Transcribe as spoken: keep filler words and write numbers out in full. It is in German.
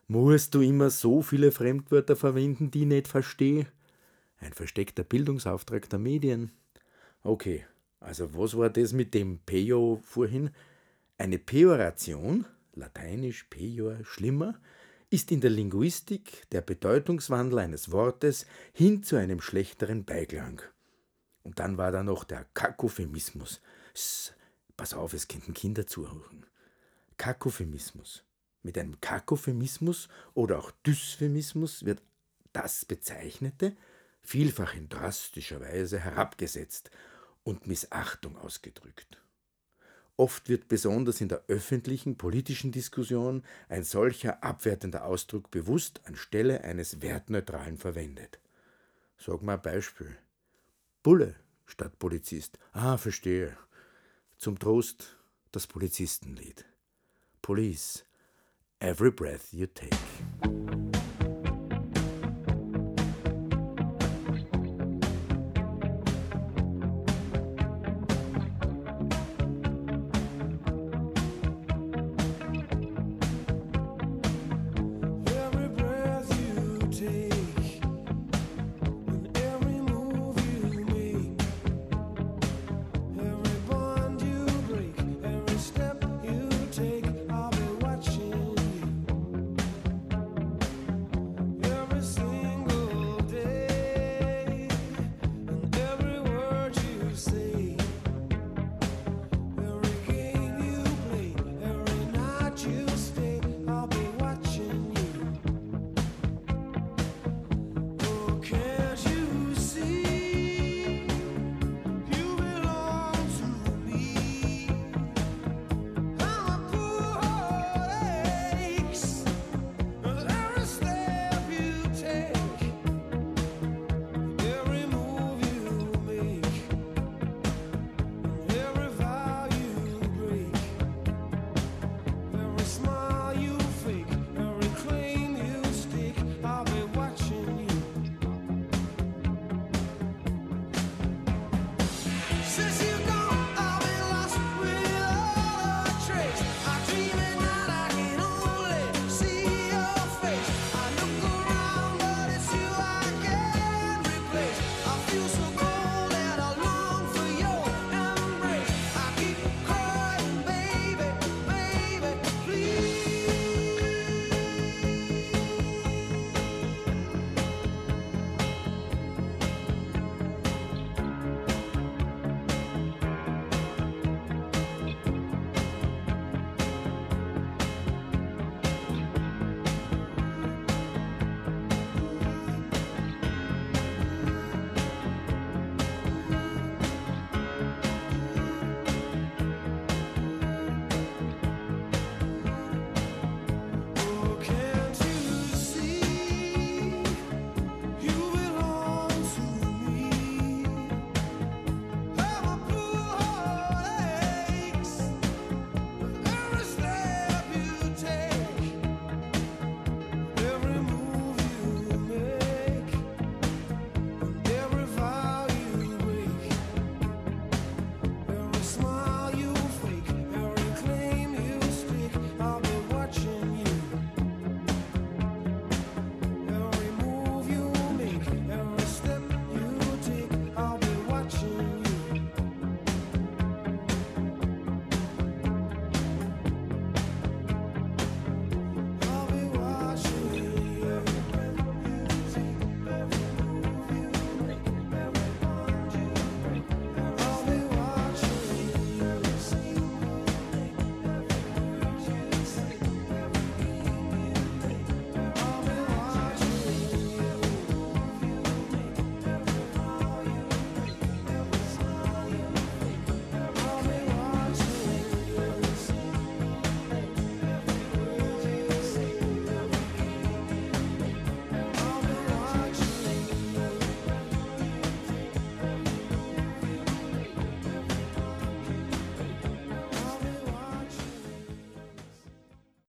Musst du immer so viele Fremdwörter verwenden, die ich nicht verstehe? Ein versteckter Bildungsauftrag der Medien. Okay, also was war das mit dem Pejo vorhin? Eine Pejoration, lateinisch Pejor, schlimmer, ist in der Linguistik der Bedeutungswandel eines Wortes hin zu einem schlechteren Beiklang. Und dann war da noch der Kakophemismus. S, pass auf, es könnten Kinder zuhören. Kakophemismus. Mit einem Kakophemismus oder auch Dysphemismus wird das Bezeichnete vielfach in drastischer Weise herabgesetzt und Missachtung ausgedrückt. Oft wird besonders in der öffentlichen politischen Diskussion ein solcher abwertender Ausdruck bewusst anstelle eines wertneutralen verwendet. Sag mal ein Beispiel. Bulle statt Polizist. Ah, verstehe. Zum Trost das Polizistenlied. Police, every breath you take.